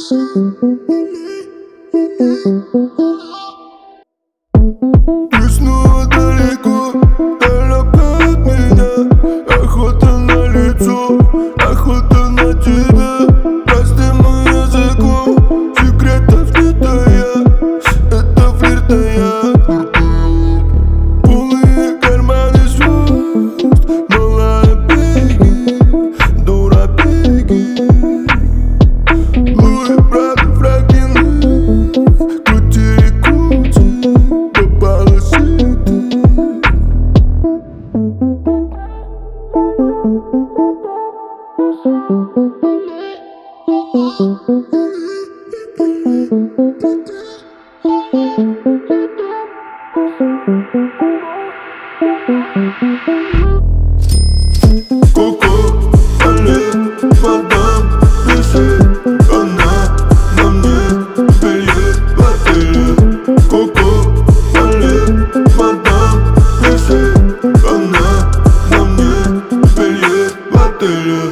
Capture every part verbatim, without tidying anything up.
Ты снова далеко, далеко от меня. Охота на лицо, охота на тебя. Простым языком секретов не тая. Это флиртая. Полные карманы звезд, малая беги, дура беги. Луи, Прада, Франклин, крути и крути, попалась и ты. Коко, олег, мадам, пиши, она на мне белье в отеле. Коко, олег, мадам, пиши, она на мне белье в отеле.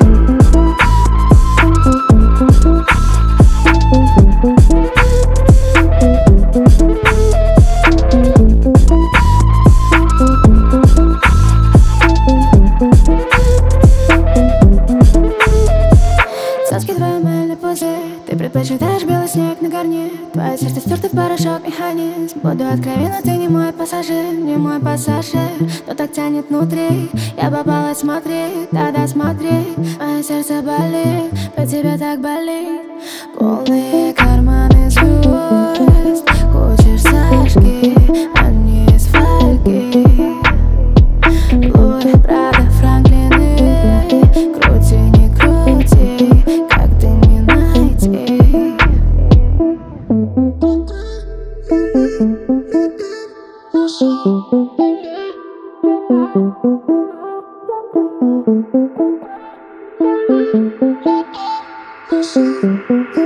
Соски твои мыльные пузы, ты предпочитаешь белый снег на горне. Твое сердце стерто в порошок, механизм. Буду откровенна, ты не мой пассажир, не мой пассажир. Но так тянет внутри, я попалась, смотри, тогда смотри. Мое сердце болит, по тебе так болит. Полные карманы звезд, хочешь сашки, они из фольги. Луи, Прада, Франклины, крути, не крути, как ты не найти. Thank you.